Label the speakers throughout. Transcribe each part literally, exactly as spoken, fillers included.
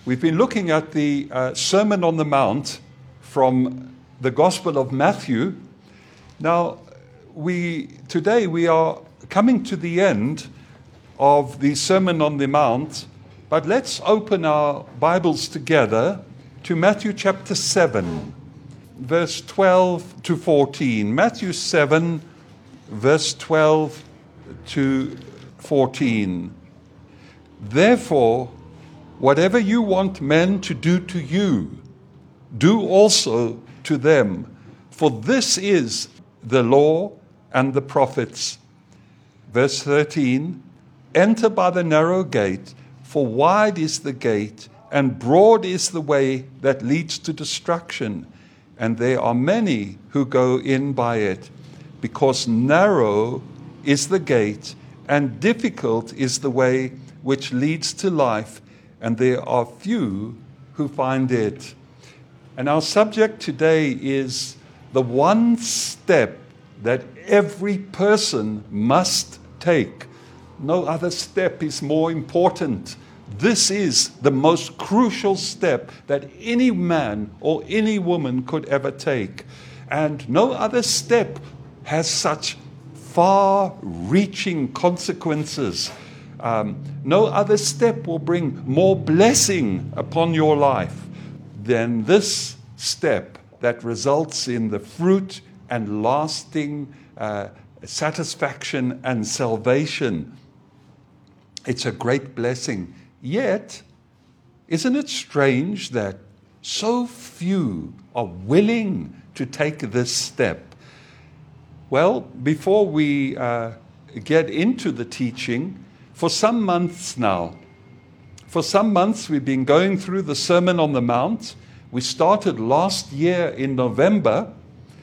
Speaker 1: We've been looking at the uh, Sermon on the Mount from the Gospel of Matthew. Now, we today we are coming to the end of the Sermon on the Mount, but let's open our Bibles together to Matthew chapter seven, verse twelve to fourteen. Matthew seven, verse twelve to fourteen. Therefore, whatever you want men to do to you, do also to them, for this is the law and the prophets. Verse thirteen, enter by the narrow gate, for wide is the gate, and broad is the way that leads to destruction, and there are many who go in by it, because narrow is the gate, and difficult is the way which leads to life, and there are few who find it. And our subject today is the one step that every person must take. No other step is more important. This is the most crucial step that any man or any woman could ever take. And no other step has such far-reaching consequences. Um, no other step will bring more blessing upon your life than this step that results in the fruit and lasting uh, satisfaction and salvation. It's a great blessing. Yet, isn't it strange that so few are willing to take this step? Well, before we uh, get into the teaching, for some months now, for some months we've been going through the Sermon on the Mount. We started last year in November,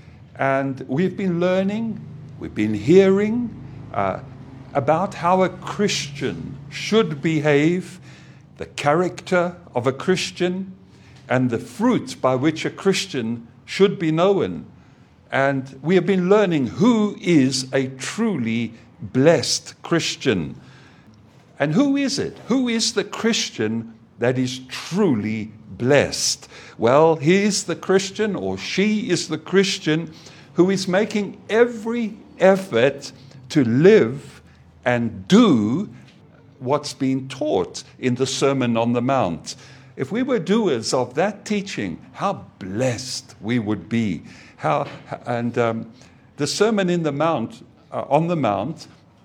Speaker 1: and we've been learning, we've been hearing uh, about how a Christian should behave, the character of a Christian, and the fruit by which a Christian should be known. And we have been learning who is a truly blessed Christian. And who is it? Who is the Christian that is truly blessed? Well, he is the Christian, or she is the Christian, who is making every effort to live and do what's been taught in the Sermon on the Mount. If we were doers of that teaching, how blessed we would be. How and um, the Sermon in the Mount, uh, on the Mount,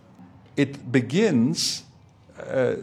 Speaker 1: it begins uh,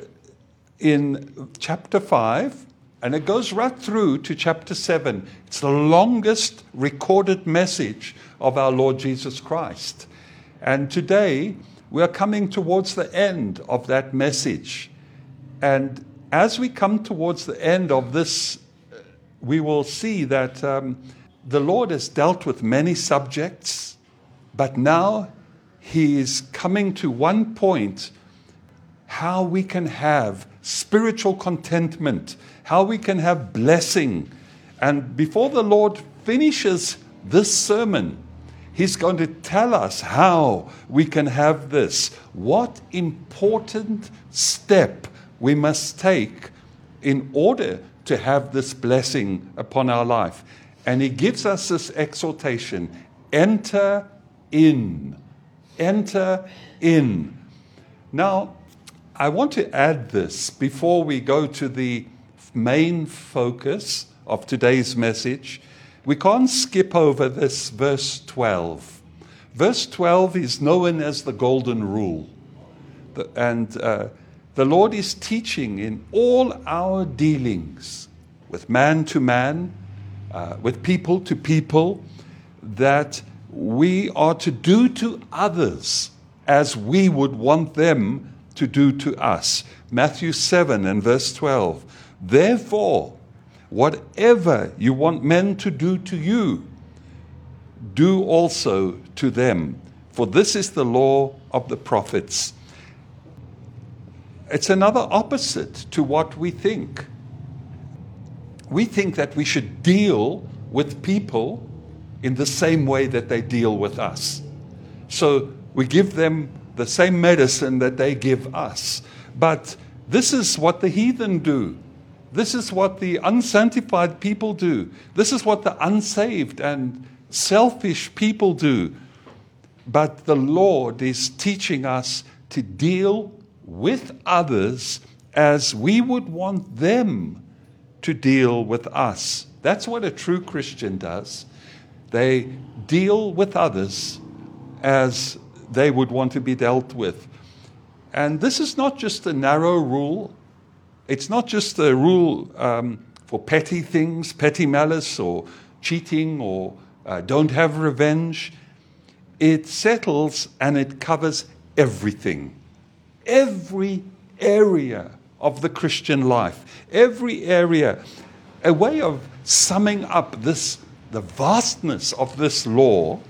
Speaker 1: in chapter five, and it goes right through to chapter seven. It's the longest recorded message of our Lord Jesus Christ. And today, we are coming towards the end of that message. And as we come towards the end of this, we will see that um, the Lord has dealt with many subjects, but now He is coming to one point, how we can have spiritual contentment, how we can have blessing. And before the Lord finishes this sermon, He's going to tell us how we can have this. What important step we must take in order to have this blessing upon our life. And He gives us this exhortation, enter in, enter in. Now, I want to add this before we go to the main focus of today's message. We can't skip over this verse twelve. Verse twelve is known as the golden rule. The, and uh, the Lord is teaching in all our dealings with man to man, uh, with people to people, that we are to do to others as we would want them to do to us. Matthew seven and verse twelve. Therefore, whatever you want men to do to you, do also to them. For this is the law of the prophets. It's another opposite to what we think. We think that we should deal with people in the same way that they deal with us. So we give them the same medicine that they give us. But this is what the heathen do. This is what the unsanctified people do. This is what the unsaved and selfish people do. But the Lord is teaching us to deal with others as we would want them to deal with us. That's what a true Christian does. They deal with others as they would want to be dealt with. And this is not just a narrow rule. It's not just a rule um, for petty things, petty malice or cheating or uh, don't have revenge. It settles and it covers everything. Every area of the Christian life. Every area. A way of summing up this, the vastness of this law.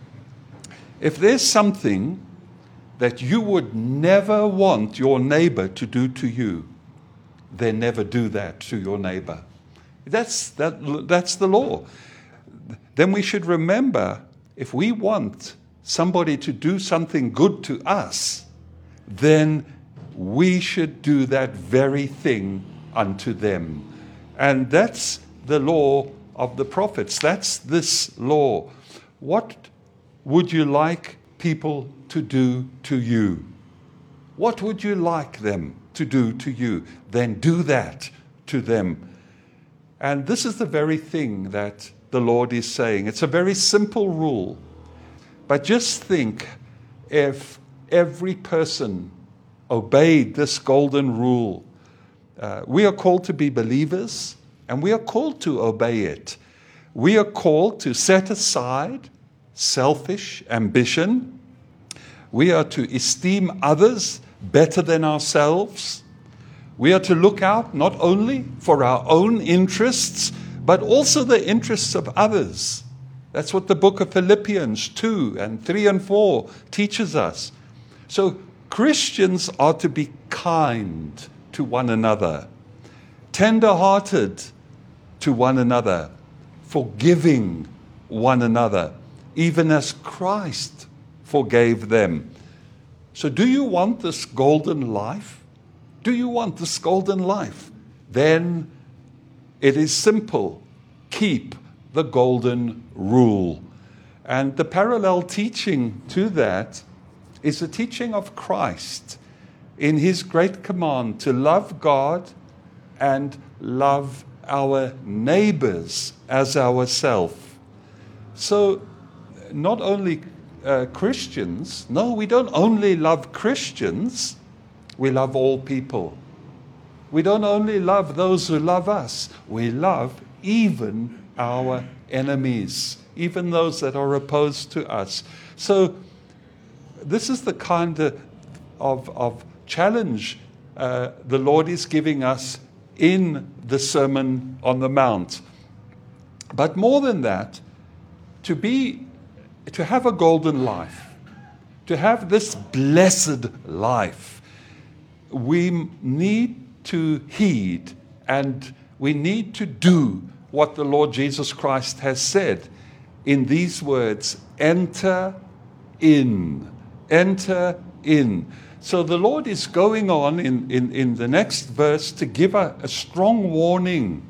Speaker 1: If there's something that you would never want your neighbor to do to you, then never do that to your neighbor. That's, that, that's the law. Then we should remember, if we want somebody to do something good to us, then we should do that very thing unto them. And that's the law of the prophets. That's this law. What would you like people to do to you? What would you like them to do to you? Then do that to them. And this is the very thing that the Lord is saying. It's a very simple rule. But just think if every person obeyed this golden rule. Uh, we are called to be believers, and we are called to obey it. We are called to set aside selfish ambition. We are to esteem others better than ourselves. We are to look out not only for our own interests, but also the interests of others. That's what the book of Philippians two and three and four teaches us. So Christians are to be kind to one another, tender-hearted to one another, forgiving one another, even as Christ forgave them. So do you want this golden life? Do you want this golden life? Then it is simple. Keep the golden rule. And the parallel teaching to that is the teaching of Christ in his great command to love God and love our neighbors as ourselves. So not only uh, Christians, no, we don't only love Christians, we love all people. We don't only love those who love us, we love even our enemies, even those that are opposed to us. So this is the kind of, of, of challenge uh, the Lord is giving us in the Sermon on the Mount. But more than that, to be, to have a golden life, to have this blessed life, we need to heed and we need to do what the Lord Jesus Christ has said in these words, enter in. Enter in. So the Lord is going on in, in, in the next verse to give a, a strong warning.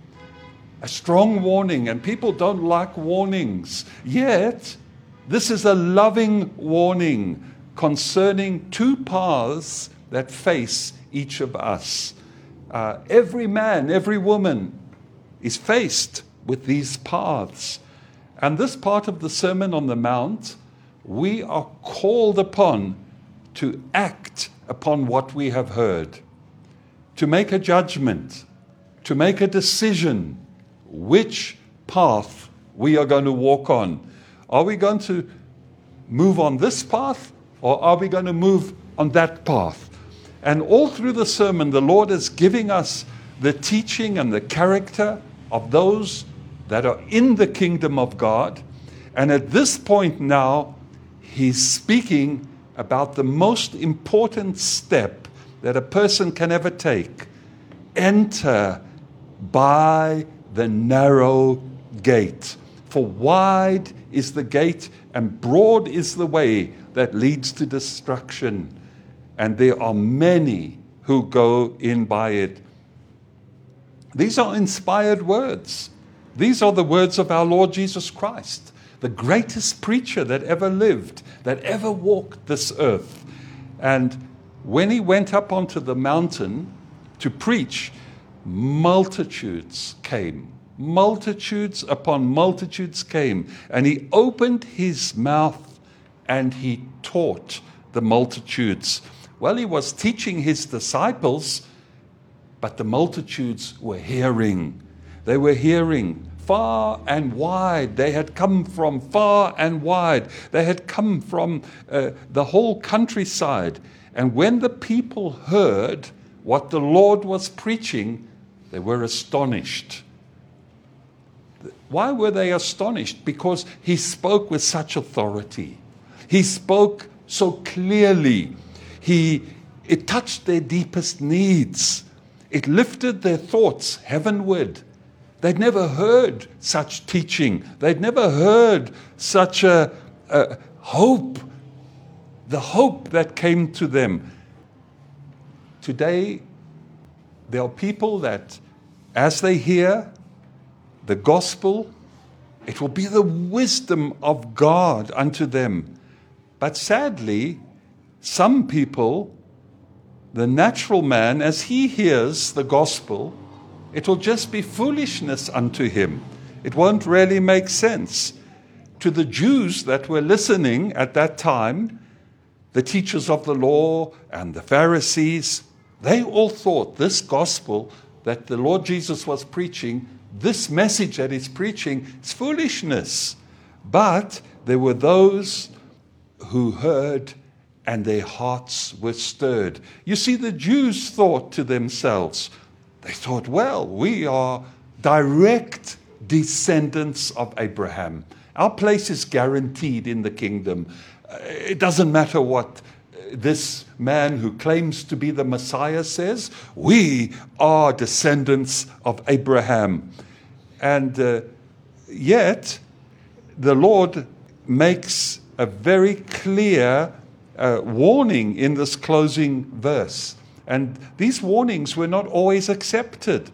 Speaker 1: A strong warning. And people don't like warnings. Yet, this is a loving warning concerning two paths that face each of us. Uh, every man, every woman is faced with these paths. And this part of the Sermon on the Mount, we are called upon to act upon what we have heard, to make a judgment, to make a decision which path we are going to walk on. Are we going to move on this path, or are we going to move on that path? And all through the sermon, the Lord is giving us the teaching and the character of those that are in the kingdom of God. And at this point now, he's speaking about the most important step that a person can ever take. Enter by the narrow gate. For wide is the gate and broad is the way that leads to destruction. And there are many who go in by it. These are inspired words. These are the words of our Lord Jesus Christ, the greatest preacher that ever lived, that ever walked this earth. And when he went up onto the mountain to preach, multitudes came. Multitudes upon multitudes came. And he opened his mouth and he taught the multitudes. Well, he was teaching his disciples, but the multitudes were hearing. They were hearing far and wide. They had come from far and wide. They had come from uh, the whole countryside. And when the people heard what the Lord was preaching, they were astonished. Why were they astonished? Because he spoke with such authority. He spoke so clearly. He, it touched their deepest needs. It lifted their thoughts heavenward. They'd never heard such teaching. They'd never heard such a, a hope, the hope that came to them. Today, there are people that, as they hear the gospel, it will be the wisdom of God unto them. But sadly, some people, the natural man, as he hears the gospel, it will just be foolishness unto him. It won't really make sense. To the Jews that were listening at that time, the teachers of the law and the Pharisees, they all thought this gospel that the Lord Jesus was preaching, this message that he's preaching, is foolishness. But there were those who heard and their hearts were stirred. You see, the Jews thought to themselves, they thought, well, we are direct descendants of Abraham. Our place is guaranteed in the kingdom. It doesn't matter what this man who claims to be the Messiah says. We are descendants of Abraham. And uh, yet, the Lord makes a very clear uh, warning in this closing verse. And these warnings were not always accepted.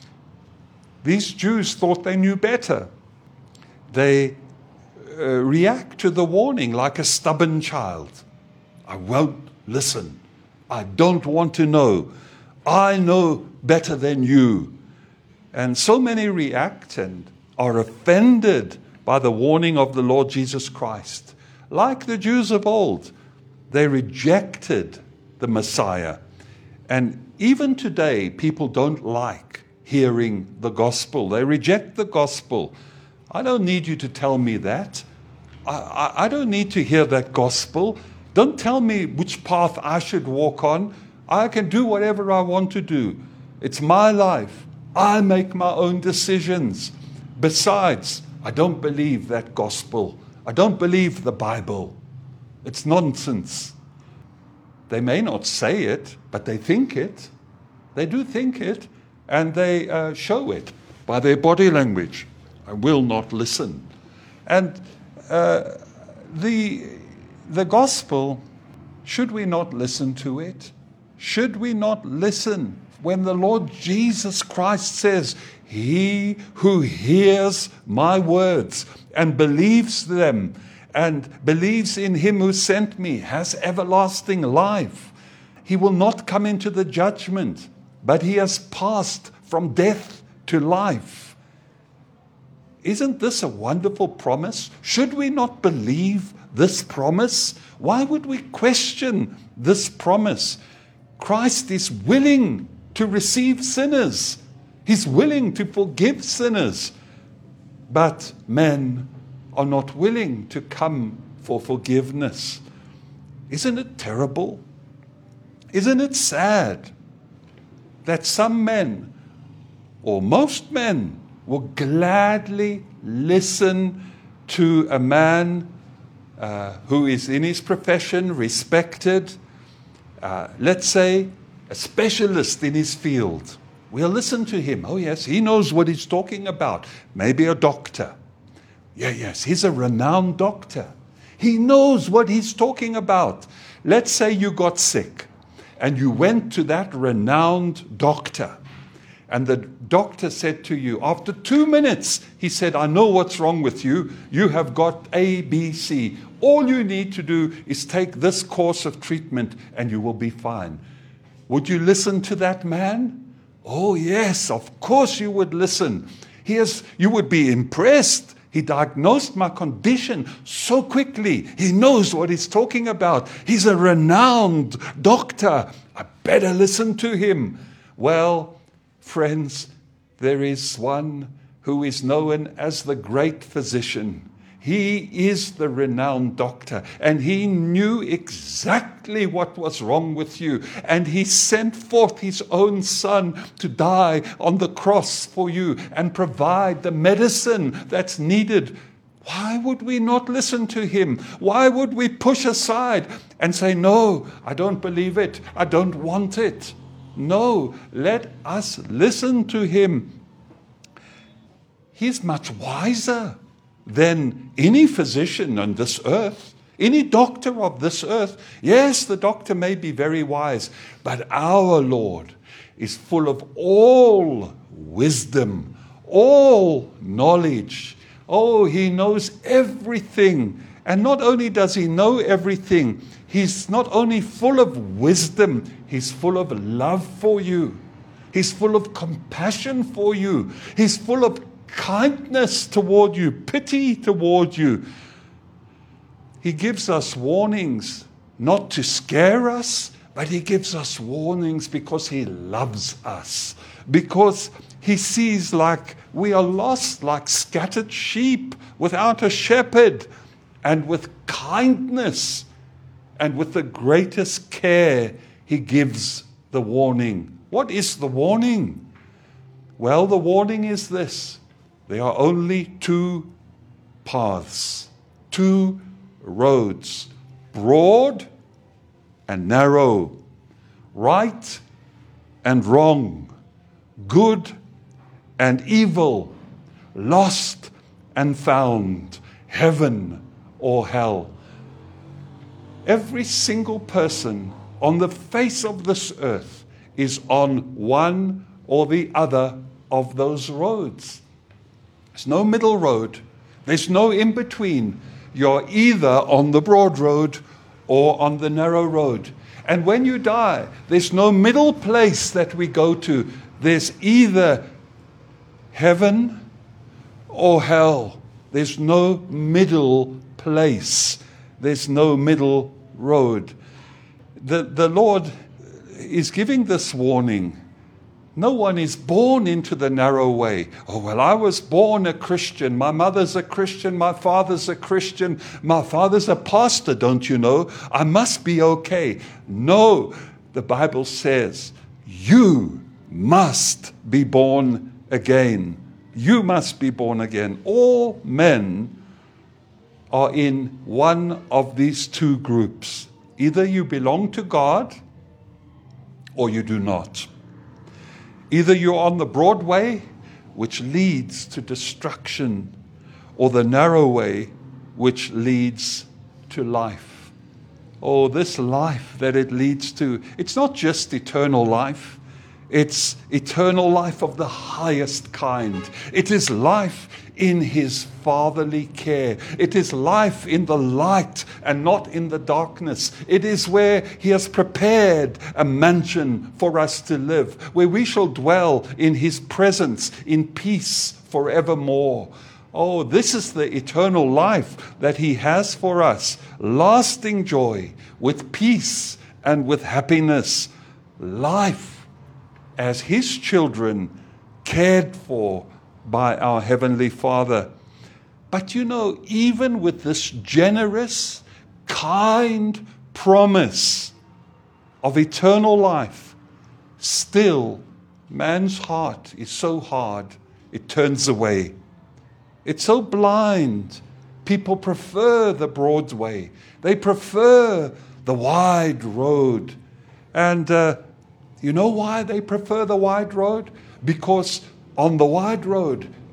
Speaker 1: These Jews thought they knew better. They uh, react to the warning like a stubborn child. I won't listen. I don't want to know. I know better than you. And so many react and are offended by the warning of the Lord Jesus Christ. Like the Jews of old, they rejected the Messiah. And even today, people don't like hearing the gospel. They reject the gospel. I don't need you to tell me that. I, I, I don't need to hear that gospel. Don't tell me which path I should walk on. I can do whatever I want to do. It's my life. I make my own decisions. Besides, I don't believe that gospel. I don't believe the Bible. It's nonsense. They may not say it, but they think it. They do think it, and they uh, show it by their body language. I will not listen. And uh, the, the gospel, should we not listen to it? Should we not listen when the Lord Jesus Christ says, he who hears my words and believes them and believes in him who sent me has everlasting life. He will not come into the judgment, but he has passed from death to life. Isn't this a wonderful promise? Should we not believe this promise? Why would we question this promise? Christ is willing to receive sinners. He's willing to forgive sinners. But men are not willing to come for forgiveness. Isn't it terrible? Isn't it sad that some men, or most men, will gladly listen to a man uh, who is in his profession respected, uh, let's say a specialist in his field. We'll listen to him. Oh yes, he knows what he's talking about. Maybe a doctor. Yeah, yes, he's a renowned doctor. He knows what he's talking about. Let's say you got sick and you went to that renowned doctor and the doctor said to you, after two minutes, he said, I know what's wrong with you. You have got A, B, C. All you need to do is take this course of treatment and you will be fine. Would you listen to that man? Oh, yes, of course you would listen. He has, you would be impressed. He diagnosed my condition so quickly. He knows what he's talking about. He's a renowned doctor. I better listen to him. Well, friends, there is one who is known as the great physician. He is the renowned doctor, and he knew exactly what was wrong with you. And he sent forth his own son to die on the cross for you and provide the medicine that's needed. Why would we not listen to him? Why would we push aside and say, no, I don't believe it. I don't want it. No, let us listen to him. He's much wiser than any physician on this earth, any doctor of this earth. Yes, the doctor may be very wise, but our Lord is full of all wisdom, all knowledge. Oh, he knows everything. And not only does he know everything, he's not only full of wisdom, he's full of love for you. He's full of compassion for you. He's full of kindness toward you, pity toward you. He gives us warnings, not to scare us, but he gives us warnings because he loves us, because he sees like we are lost, like scattered sheep without a shepherd, and with kindness and with the greatest care he gives the warning. What is the warning? Well, the warning is this: there are only two paths, two roads, broad and narrow, right and wrong, good and evil, lost and found, heaven or hell. Every single person on the face of this earth is on one or the other of those roads. There's no middle road. There's no in between. You're either on the broad road or on the narrow road. And when you die, there's no middle place that we go to. There's either heaven or hell. There's no middle place. There's no middle road. The, the Lord is giving this warning. No one is born into the narrow way. Oh, well, I was born a Christian. My mother's a Christian. My father's a Christian. My father's a pastor, don't you know? I must be okay. No, the Bible says you must be born again. You must be born again. All men are in one of these two groups. Either you belong to God or you do not. Either you're on the broad way, which leads to destruction, or the narrow way, which leads to life. Oh, this life that it leads to, it's not just eternal life. It's eternal life of the highest kind. It is life in his fatherly care. It is life in the light and not in the darkness. It is where he has prepared a mansion for us to live, where we shall dwell in his presence in peace forevermore. Oh, this is the eternal life that he has for us. Lasting joy with peace and with happiness. Life as his children, cared for by our Heavenly Father. But you know, even with this generous, kind promise of eternal life, still man's heart is so hard, it turns away. It's so blind. People prefer the broad way. They prefer the wide road. And uh, you know why they prefer the wide road? Because on the wide road,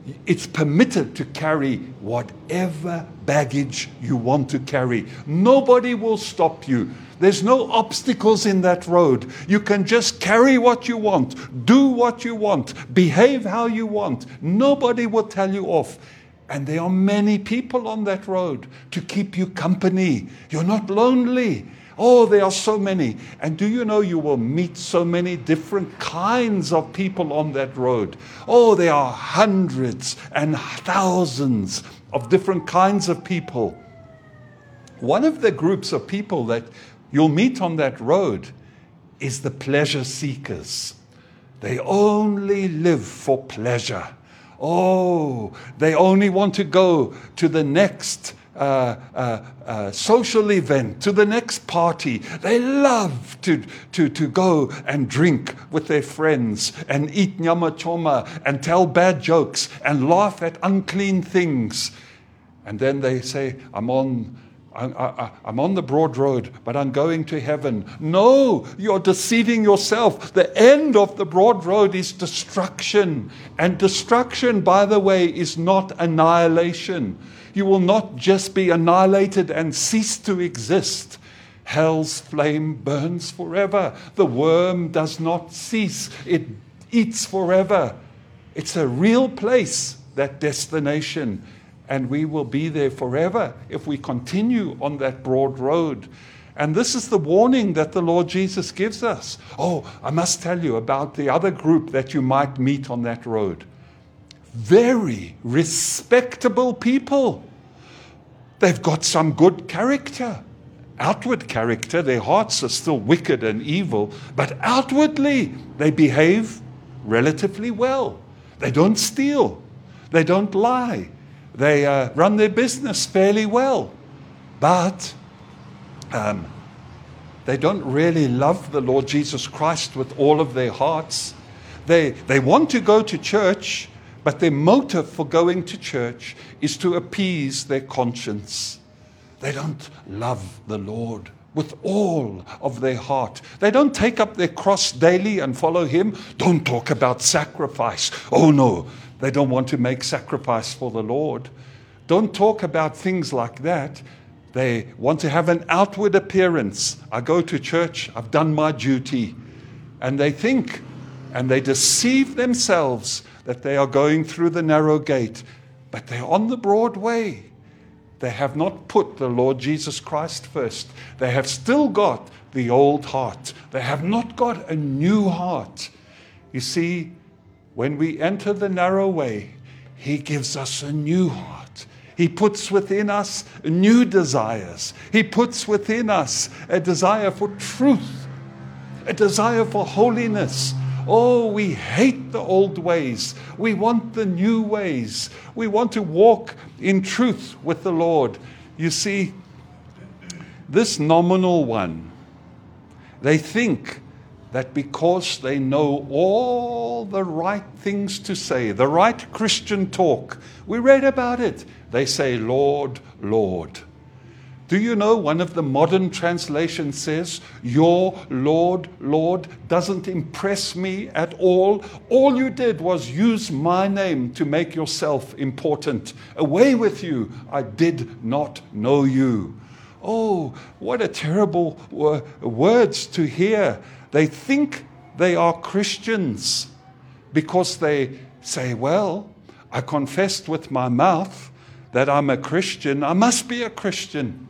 Speaker 1: It's permitted to carry whatever baggage you want to carry. Nobody will stop you. There's no obstacles in that road. You can just carry what you want, do what you want, behave how you want. Nobody will tell you off. And there are many people on that road to keep you company. You're not lonely. Oh, there are so many. And do you know you will meet so many different kinds of people on that road? Oh, there are hundreds and thousands of different kinds of people. One of the groups of people that you'll meet on that road is the pleasure seekers. They only live for pleasure. Oh, they only want to go to the next Uh, uh, uh, social event, to the next party. They love to, to, to go and drink with their friends and eat nyama choma and tell bad jokes and laugh at unclean things. And then they say, I'm on, I, I, I'm on the broad road, but I'm going to heaven. No, you're deceiving yourself. The end of the broad road is destruction. And destruction, by the way, is not annihilation. You will not just be annihilated and cease to exist. Hell's flame burns forever. The worm does not cease. It eats forever. It's a real place, that destination. And we will be there forever if we continue on that broad road. And this is the warning that the Lord Jesus gives us. Oh, I must tell you about the other group that you might meet on that road. Very respectable people. They've got some good character, outward character. Their hearts are still wicked and evil, but outwardly they behave relatively well. They don't steal. They don't lie. They uh, run their business fairly well. But um, they don't really love the Lord Jesus Christ with all of their hearts. They, they want to go to church, but their motive for going to church is to appease their conscience. They don't love the Lord with all of their heart. They don't take up their cross daily and follow Him. Don't talk about sacrifice. Oh no, they don't want to make sacrifice for the Lord. Don't talk about things like that. They want to have an outward appearance. I go to church, I've done my duty. And they think, and they deceive themselves that they are going through the narrow gate, but they're on the broad way. They have not put the Lord Jesus Christ first. They have still got the old heart. They have not got a new heart. You see, when we enter the narrow way, He gives us a new heart. He puts within us new desires. He puts within us a desire for truth, a desire for holiness. Oh, we hate the old ways. We want the new ways. We want to walk in truth with the Lord. You see, this nominal one, they think that because they know all the right things to say, the right Christian talk, we read about it, they say, Lord, Lord. Do you know one of the modern translations says, your Lord, Lord doesn't impress me at all. All you did was use my name to make yourself important. Away with you. I did not know you. Oh, what a terrible uh, words to hear. They think they are Christians because they say, well, I confessed with my mouth that I'm a Christian. I must be a Christian.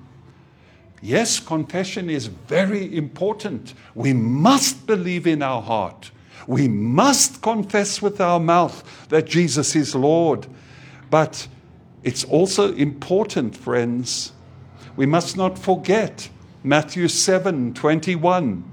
Speaker 1: Yes, confession is very important. We must believe in our heart. We must confess with our mouth that Jesus is Lord. But it's also important, friends. We must not forget Matthew seven twenty-one.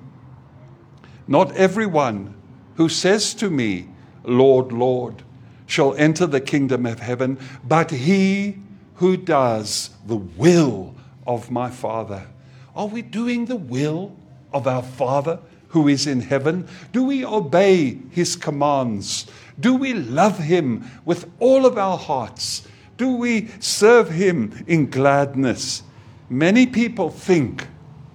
Speaker 1: Not everyone who says to me, Lord, Lord, shall enter the kingdom of heaven, but he who does the will of my Father. Are we doing the will of our Father who is in heaven? Do we obey His commands? Do we love Him with all of our hearts? Do we serve Him in gladness? Many people think,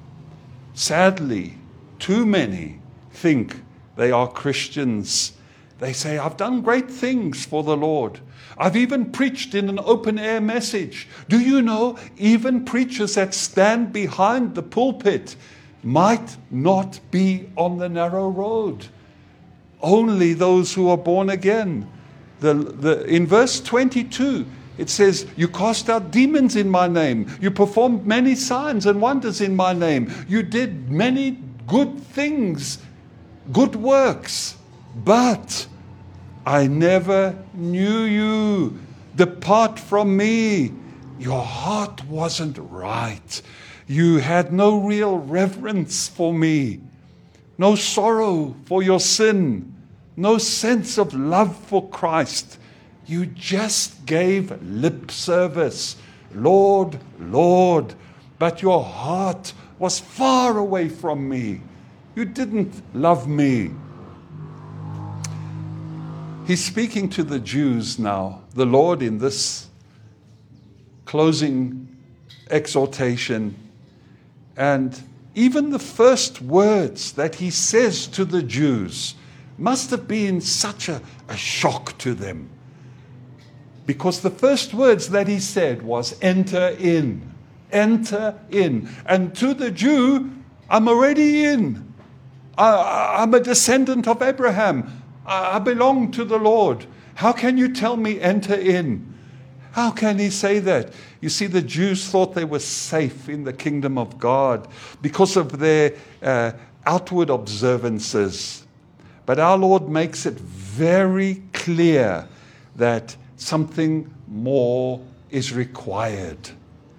Speaker 1: sadly, too many think they are Christians, They say, I've done great things for the Lord. I've even preached in an open-air message. Do you know, even preachers that stand behind the pulpit might not be on the narrow road. Only those who are born again. The, the, in verse twenty-two, it says, you cast out demons in my name. You performed many signs and wonders in my name. You did many good things, good works. But I never knew you. Depart from me. Your heart wasn't right. You had no real reverence for me. No sorrow for your sin. No sense of love for Christ. You just gave lip service. Lord, Lord. But your heart was far away from me. You didn't love me. He's speaking to the Jews now, the Lord, in this closing exhortation. And even the first words that he says to the Jews must have been such a, a shock to them. Because the first words that he said was, enter in, enter in. And to the Jew, I'm already in. I, I'm a descendant of Abraham. I belong to the Lord. How can you tell me enter in? How can he say that? You see, the Jews thought they were safe in the kingdom of God because of their uh, outward observances. But our Lord makes it very clear that something more is required.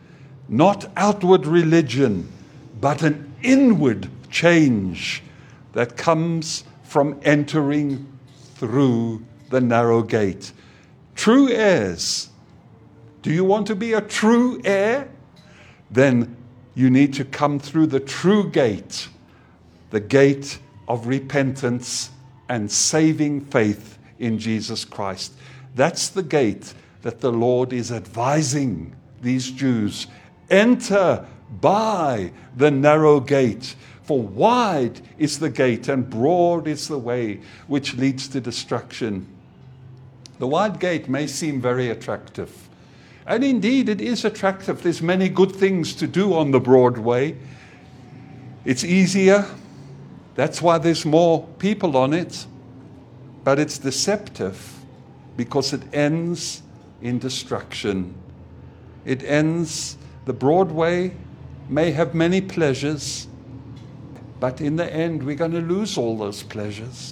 Speaker 1: Not outward religion, but an inward change that comes from entering through the narrow gate. True heirs. Do you want to be a true heir? Then you need to come through the true gate, the gate of repentance and saving faith in Jesus Christ. That's the gate that the Lord is advising these Jews. Enter by the narrow gate. For wide is the gate and broad is the way which leads to destruction. The wide gate may seem very attractive. And indeed it is attractive. There's many good things to do on the broad way. It's easier. That's why there's more people on it. But it's deceptive because it ends in destruction. It ends, the broad way may have many pleasures, but in the end, we're going to lose all those pleasures.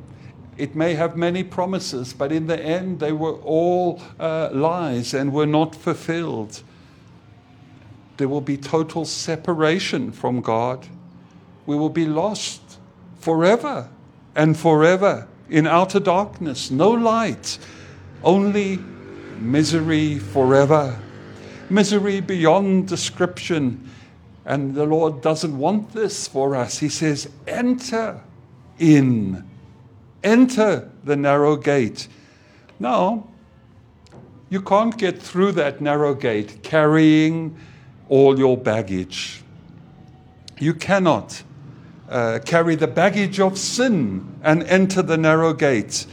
Speaker 1: It may have many promises, but in the end, they were all uh, lies and were not fulfilled. There will be total separation from God. We will be lost forever and forever in outer darkness, no light, only misery forever. Misery beyond description. And the Lord doesn't want this for us. He says, enter in. Enter the narrow gate. Now, you can't get through that narrow gate carrying all your baggage. You cannot uh, carry the baggage of sin and enter the narrow gate.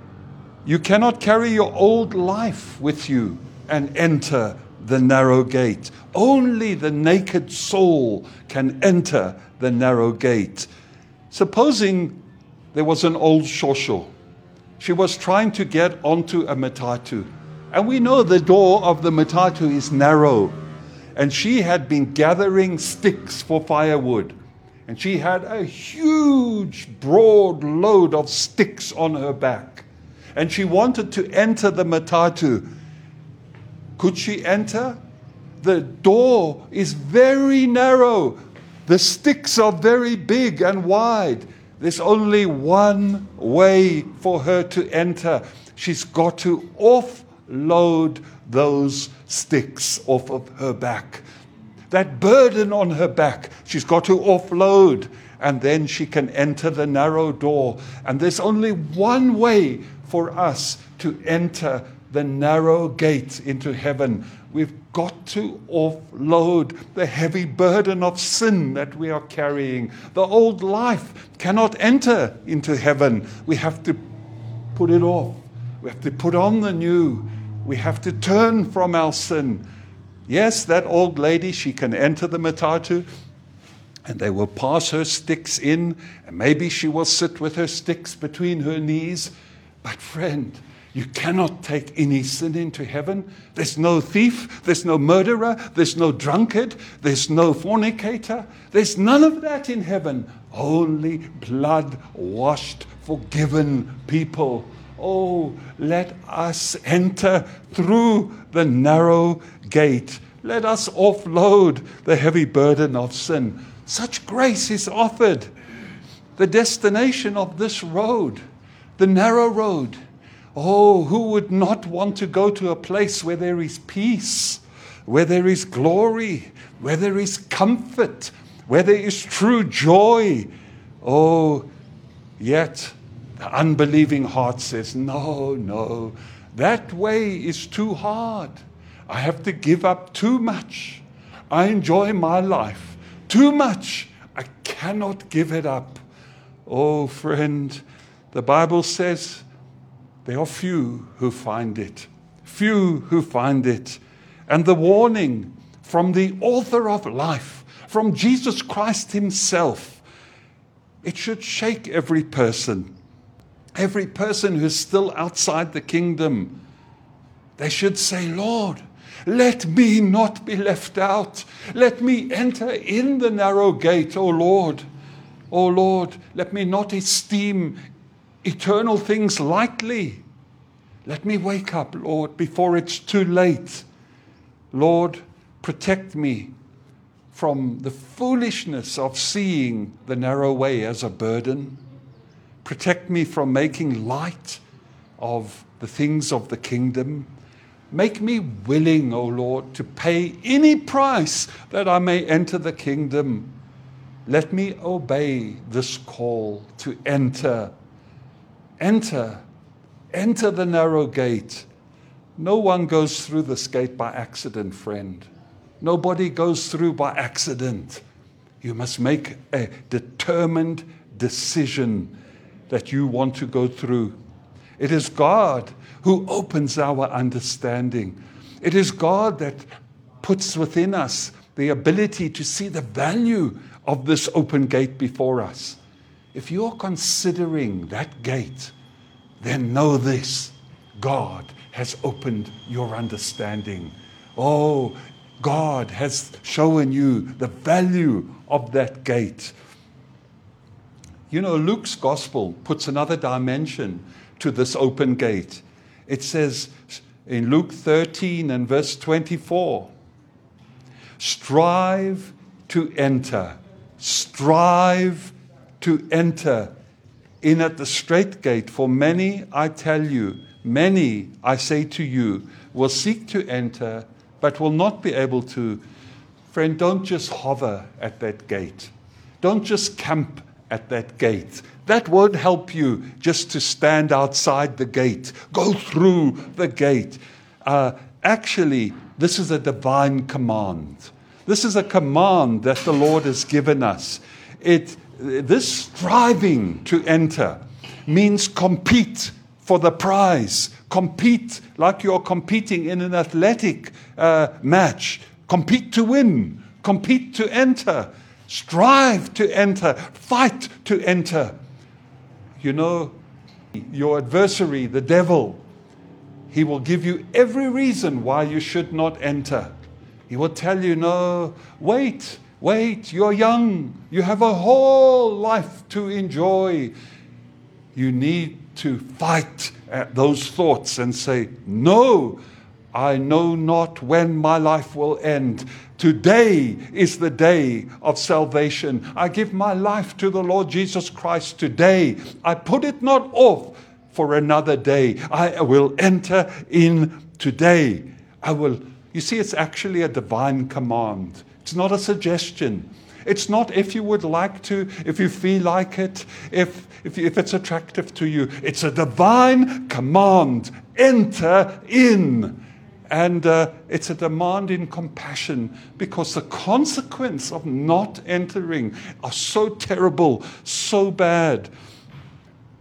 Speaker 1: You cannot carry your old life with you and enter the narrow gate. Only the naked soul can enter the narrow gate. Supposing there was an old shosho. She was trying to get onto a matatu. And we know the door of the matatu is narrow. And she had been gathering sticks for firewood. And she had a huge, broad load of sticks on her back. And she wanted to enter the matatu. Could she enter? The door is very narrow. The sticks are very big and wide. There's only one way for her to enter. She's got to offload those sticks off of her back. That burden on her back, she's got to offload. And then she can enter the narrow door. And there's only one way for us to enter the narrow gate into heaven. We've got to offload the heavy burden of sin that we are carrying. The old life cannot enter into heaven. We have to put it off. We have to put on the new. We have to turn from our sin. Yes, that old lady, she can enter the matatu, and they will pass her sticks in, and maybe she will sit with her sticks between her knees. But friend, you cannot take any sin into heaven. There's no thief, there's no murderer, there's no drunkard, there's no fornicator. There's none of that in heaven. Only blood-washed, forgiven people. Oh, let us enter through the narrow gate. Let us offload the heavy burden of sin. Such grace is offered. The destination of this road, the narrow road. Oh, who would not want to go to a place where there is peace, where there is glory, where there is comfort, where there is true joy? Oh, yet the unbelieving heart says, no, no, that way is too hard. I have to give up too much. I enjoy my life too much. I cannot give it up. Oh, friend, the Bible says there are few who find it. Few who find it. And the warning from the author of life, from Jesus Christ himself, it should shake every person. Every person who's still outside the kingdom. They should say, Lord, let me not be left out. Let me enter in the narrow gate, O Lord. O Lord, let me not esteem eternal things lightly. Let me wake up, Lord, before it's too late. Lord, protect me from the foolishness of seeing the narrow way as a burden. Protect me from making light of the things of the kingdom. Make me willing, O Lord, to pay any price that I may enter the kingdom. Let me obey this call to enter. Enter. Enter the narrow gate. No one goes through this gate by accident, friend. Nobody goes through by accident. You must make a determined decision that you want to go through. It is God who opens our understanding. It is God that puts within us the ability to see the value of this open gate before us. If you're considering that gate, then know this: God has opened your understanding. Oh, God has shown you the value of that gate. You know, Luke's gospel puts another dimension to this open gate. It says in Luke thirteen and verse twenty-four, strive to enter, strive to enter in at the strait gate, for many, I tell you, many, I say to you, will seek to enter, but will not be able to. Friend, don't just hover at that gate. Don't just camp at that gate. That won't help you just to stand outside the gate. Go through the gate. Uh, actually, this is a divine command. This is a command that the Lord has given us. It, this striving to enter means compete for the prize. Compete like you're competing in an athletic uh, match. Compete to win. Compete to enter. Strive to enter. Fight to enter. You know, your adversary, the devil, he will give you every reason why you should not enter. He will tell you, no, wait, wait, you're young. You have a whole life to enjoy. You need to fight at those thoughts and say, no, I know not when my life will end. Today is the day of salvation. I give my life to the Lord Jesus Christ today. I put it not off for another day. I will enter in today. I will. You see, it's actually a divine command. It's not a suggestion. It's not if you would like to, if you feel like it, if, if, if it's attractive to you. It's a divine command. Enter in. And uh, it's a demand in compassion, because the consequence of not entering are so terrible, so bad.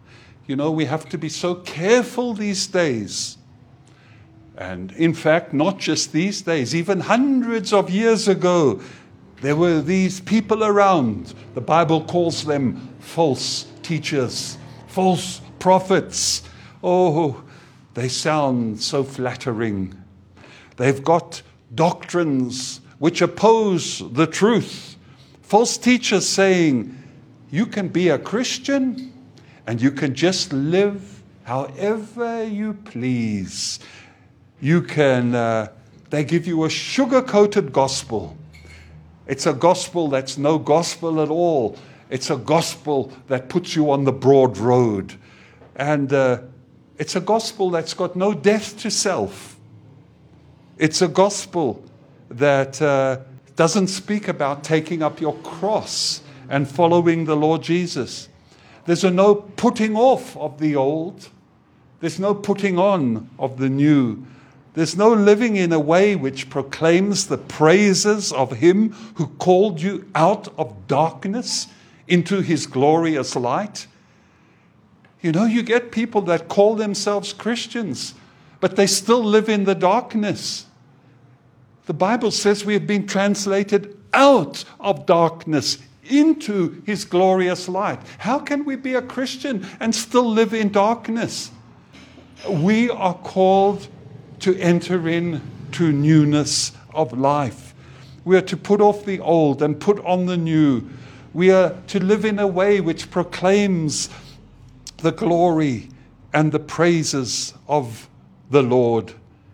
Speaker 1: You know, we have to be so careful these days. And in fact, not just these days, even hundreds of years ago, there were these people around. The Bible calls them false teachers, false prophets. Oh, they sound so flattering. They've got doctrines which oppose the truth. False teachers saying, you can be a Christian and you can just live however you please. You can, uh, they give you a sugar-coated gospel. It's a gospel that's no gospel at all. It's a gospel that puts you on the broad road. And uh, it's a gospel that's got no death to self. It's a gospel that uh, doesn't speak about taking up your cross and following the Lord Jesus. There's a no putting off of the old. There's no putting on of the new. There's no living in a way which proclaims the praises of him who called you out of darkness into his glorious light. You know, you get people that call themselves Christians, but they still live in the darkness. The Bible says we have been translated out of darkness into his glorious light. How can we be a Christian and still live in darkness? We are called to enter into newness of life. We are to put off the old and put on the new. We are to live in a way which proclaims the glory and the praises of the Lord.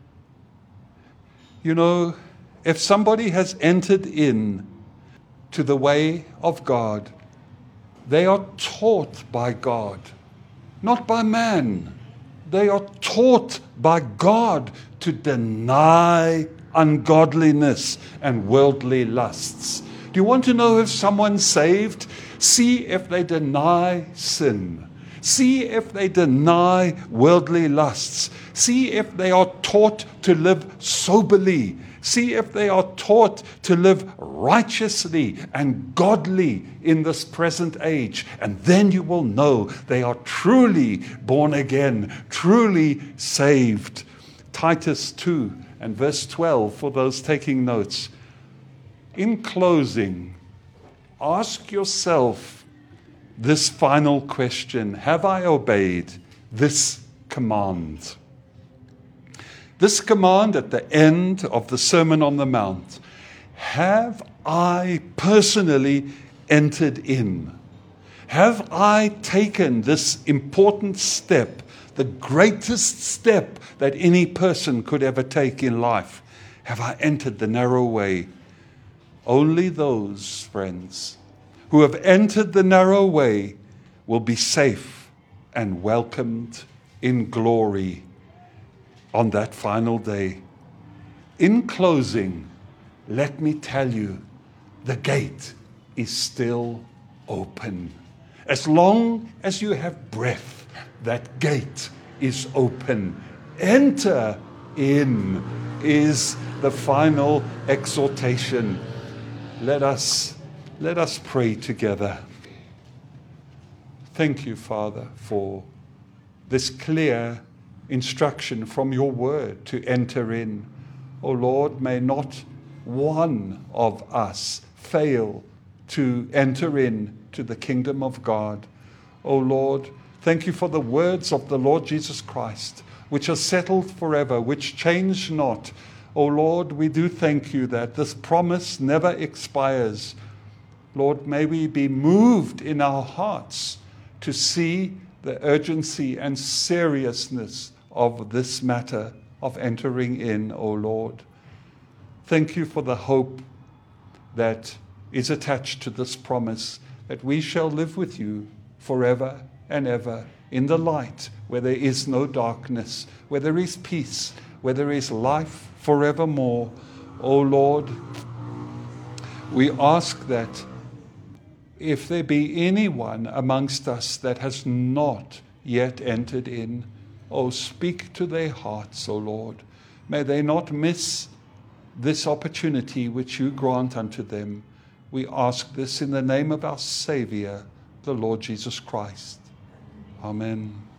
Speaker 1: You know, if somebody has entered in to the way of God, they are taught by God, not by man. They are taught by God to deny ungodliness and worldly lusts. Do you want to know if someone's saved? See if they deny sin. See if they deny worldly lusts. See if they are taught to live soberly. See if they are taught to live righteously and godly in this present age. And then you will know they are truly born again, truly saved. Titus two and verse twelve, for those taking notes. In closing, ask yourself this final question: have I obeyed this command? This command at the end of the Sermon on the Mount. Have I personally entered in? Have I taken this important step, the greatest step that any person could ever take in life? Have I entered the narrow way? Only those, friends, who have entered the narrow way will be safe and welcomed in glory on that final day. In closing, let me tell you, the gate is still open. As long as you have breath, that gate is open. Enter in is the final exhortation. Let us, let us pray together. Thank you, Father, for this clear instruction from your word to enter in. O Lord, may not one of us fail to enter in to the kingdom of God. O Lord, thank you for the words of the Lord Jesus Christ, which are settled forever, which change not. O Lord, we do thank you that this promise never expires. Lord, may we be moved in our hearts to see the urgency and seriousness of this matter of entering in, O Lord. Thank you for the hope that is attached to this promise, that we shall live with you forever and ever in the light where there is no darkness, where there is peace, where there is life forevermore. O Lord, we ask that if there be anyone amongst us that has not yet entered in, oh, speak to their hearts, O Lord. May they not miss this opportunity which you grant unto them. We ask this in the name of our Savior, the Lord Jesus Christ. Amen.